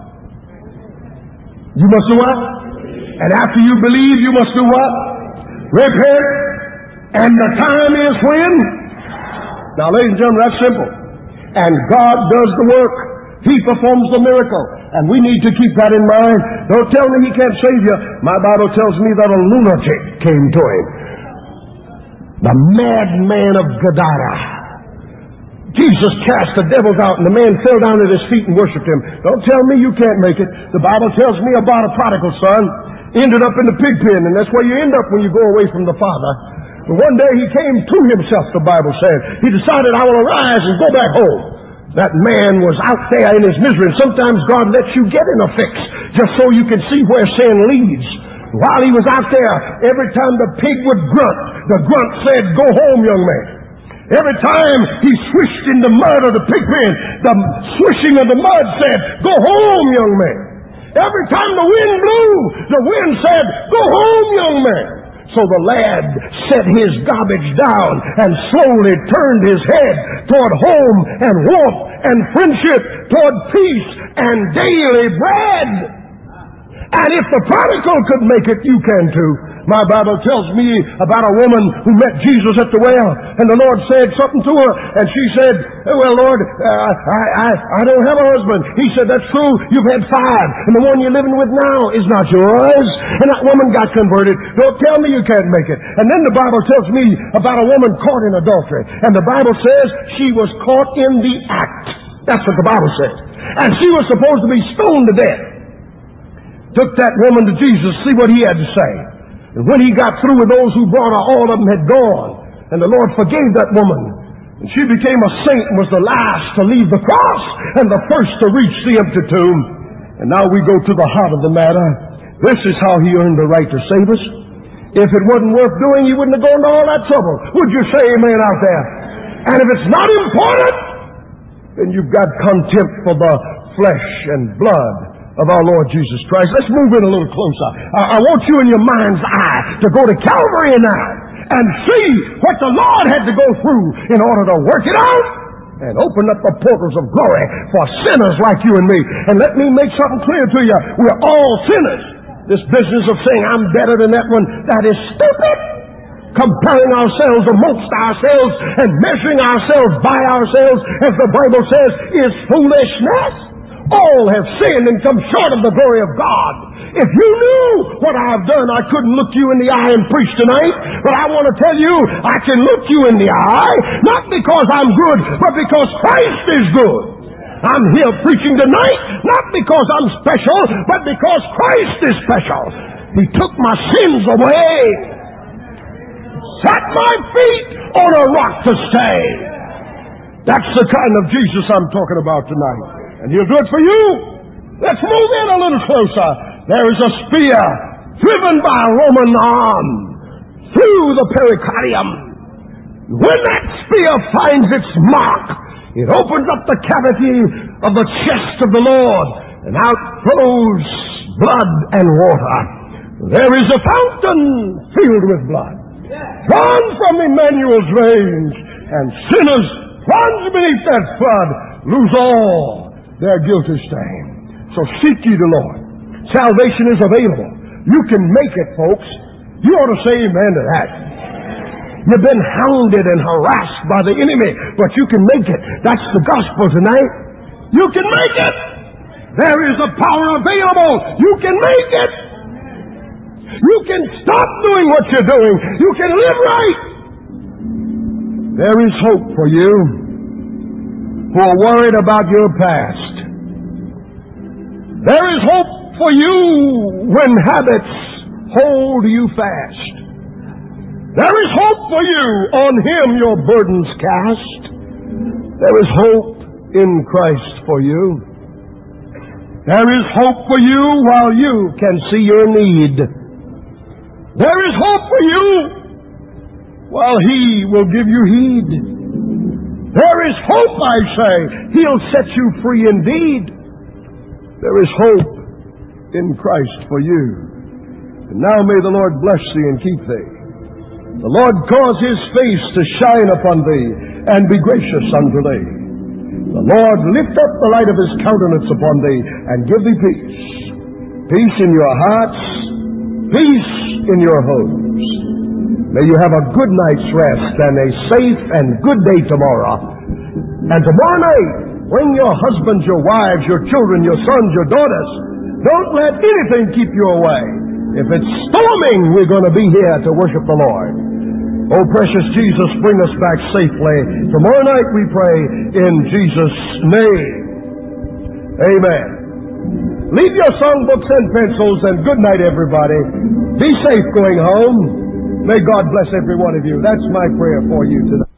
You must do what? And after you believe, you must do what? Repent. And the time is when? Now, ladies and gentlemen, that's simple. And God does the work. He performs the miracle. And we need to keep that in mind. Don't tell me he can't save you. My Bible tells me that a lunatic came to him. The madman of Gadara. Jesus cast the devils out and the man fell down at his feet and worshiped him. Don't tell me you can't make it. The Bible tells me about a prodigal son. Ended up in the pig pen, and that's where you end up when you go away from the Father. But one day he came to himself, the Bible says. He decided, I will arise and go back home. That man was out there in his misery. And sometimes God lets you get in a fix just so you can see where sin leads. While he was out there, every time the pig would grunt, the grunt said, go home, young man. Every time he swished in the mud of the pig pen, the swishing of the mud said, go home, young man. Every time the wind blew, the wind said, go home, young man. So the lad set his garbage down and slowly turned his head toward home and warmth and friendship, toward peace and daily bread. And if the prodigal could make it, you can too. My Bible tells me about a woman who met Jesus at the well, and the Lord said something to her, and she said, well, Lord, uh, I, I, I don't have a husband. He said, that's true, you've had five, and the one you're living with now is not yours. And that woman got converted. Don't tell me you can't make it. And then the Bible tells me about a woman caught in adultery, and the Bible says she was caught in the act. That's what the Bible says. And she was supposed to be stoned to death. Took that woman to Jesus, see what he had to say. And when he got through with those who brought her, all of them had gone. And the Lord forgave that woman. And she became a saint and was the last to leave the cross and the first to reach the empty tomb. And now we go to the heart of the matter. This is how he earned the right to save us. If it wasn't worth doing, he wouldn't have gone to all that trouble. Would you say amen out there? And if it's not important, then you've got contempt for the flesh and blood of our Lord Jesus Christ. Let's move in a little closer. I, I want you in your mind's eye to go to Calvary now and see what the Lord had to go through in order to work it out and open up the portals of glory for sinners like you and me. And let me make something clear to you. We're all sinners. This business of saying I'm better than that one, that is stupid. Comparing ourselves amongst ourselves and measuring ourselves by ourselves, as the Bible says, is foolishness. All have sinned and come short of the glory of God. If you knew what I've done, I couldn't look you in the eye and preach tonight. But I want to tell you, I can look you in the eye, not because I'm good, but because Christ is good. I'm here preaching tonight, not because I'm special, but because Christ is special. He took my sins away, set my feet on a rock to stay. That's the kind of Jesus I'm talking about tonight. And he'll do it for you. Let's move in a little closer. There is a spear driven by a Roman arm through the pericardium. When that spear finds its mark, it opens up the cavity of the chest of the Lord, and out flows blood and water. There is a fountain filled with blood, drawn from Emmanuel's veins, and sinners plunged beneath that flood lose all their guilty stain. So seek ye the Lord. Salvation is available. You can make it, folks. You ought to say amen to that. You've been hounded and harassed by the enemy, but you can make it. That's the gospel tonight. You can make it. There is a power available. You can make it. You can stop doing what you're doing. You can live right. There is hope for you who are worried about your past. There is hope for you when habits hold you fast. There is hope for you. On Him your burdens cast. There is hope in Christ for you. There is hope for you while you can see your need. There is hope for you while He will give you heed. There is hope, I say. He'll set you free indeed. There is hope in Christ for you. And now may the Lord bless thee and keep thee. The Lord cause His face to shine upon thee and be gracious unto thee. The Lord lift up the light of His countenance upon thee and give thee peace. Peace in your hearts, peace in your homes. May you have a good night's rest and a safe and good day tomorrow. And tomorrow night, bring your husbands, your wives, your children, your sons, your daughters. Don't let anything keep you away. If it's storming, we're going to be here to worship the Lord. Oh, precious Jesus, bring us back safely. Tomorrow night we pray in Jesus' name. Amen. Leave your songbooks and pencils, and good night, everybody. Be safe going home. May God bless every one of you. That's my prayer for you tonight.